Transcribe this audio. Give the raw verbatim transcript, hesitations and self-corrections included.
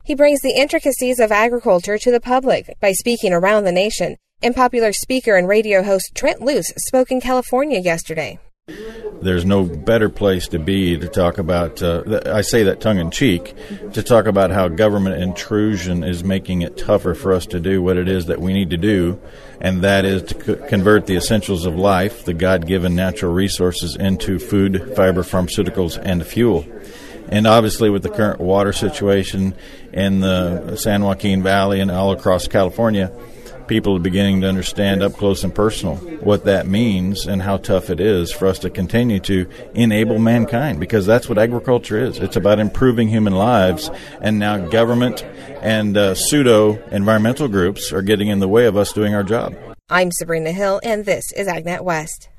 He brings the intricacies of agriculture to the public by speaking around the nation, and popular speaker and radio host Trent Loos spoke in California yesterday. There's no better place to be to talk about, uh, I say that tongue-in-cheek, to talk about how government intrusion is making it tougher for us to do what it is that we need to do, and that is to co- convert the essentials of life, the God-given natural resources, into food, fiber, pharmaceuticals, and fuel. And obviously with the current water situation in the San Joaquin Valley and all across California, people are beginning to understand up close and personal what that means and how tough it is for us to continue to enable mankind, because that's what agriculture is. It's about improving human lives, and now government and uh, pseudo-environmental groups are getting in the way of us doing our job. I'm Sabrina Hill, and this is AgNet West.